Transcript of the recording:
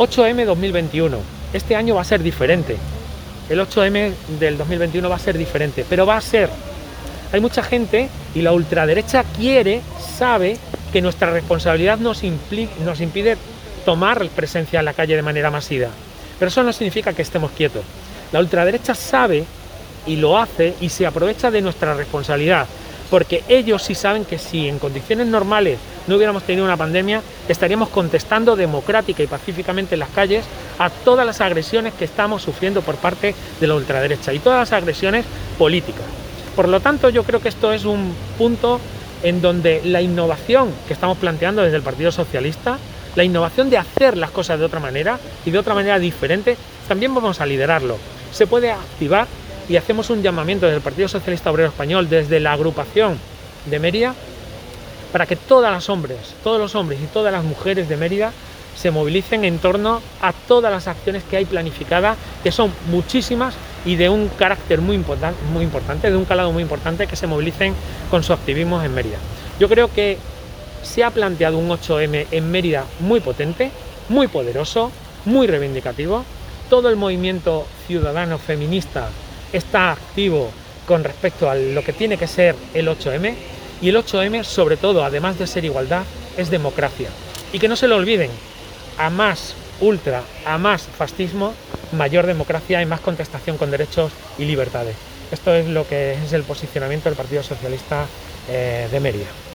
8M 2021. Este año va a ser diferente. El 8M del 2021 va a ser diferente, pero va a ser. Hay mucha gente y la ultraderecha sabe que nuestra responsabilidad nos impide tomar presencia en la calle de manera masiva. Pero eso no significa que estemos quietos. La ultraderecha sabe y lo hace y se aprovecha de nuestra responsabilidad, porque ellos sí saben que si en condiciones normales no hubiéramos tenido una pandemia, estaríamos contestando democrática y pacíficamente en las calles a todas las agresiones que estamos sufriendo por parte de la ultraderecha y todas las agresiones políticas. Por lo tanto, yo creo que esto es un punto en donde la innovación que estamos planteando desde el Partido Socialista, la innovación de hacer las cosas de otra manera y de otra manera diferente, también vamos a liderarlo. Se puede activar y hacemos un llamamiento desde el Partido Socialista Obrero Español, desde la agrupación de Mérida, para que todos los hombres y todas las mujeres de Mérida se movilicen en torno a todas las acciones que hay planificadas, que son muchísimas y de un carácter muy importante, de un calado muy importante, que se movilicen con su activismo en Mérida. Yo creo que se ha planteado un 8M en Mérida muy potente, muy poderoso, muy reivindicativo. Todo el movimiento ciudadano feminista está activo con respecto a lo que tiene que ser el 8M, y el 8M, sobre todo, además de ser igualdad, es democracia. Y que no se lo olviden, a más ultra, a más fascismo, mayor democracia y más contestación con derechos y libertades. Esto es lo que es el posicionamiento del Partido Socialista de Mérida.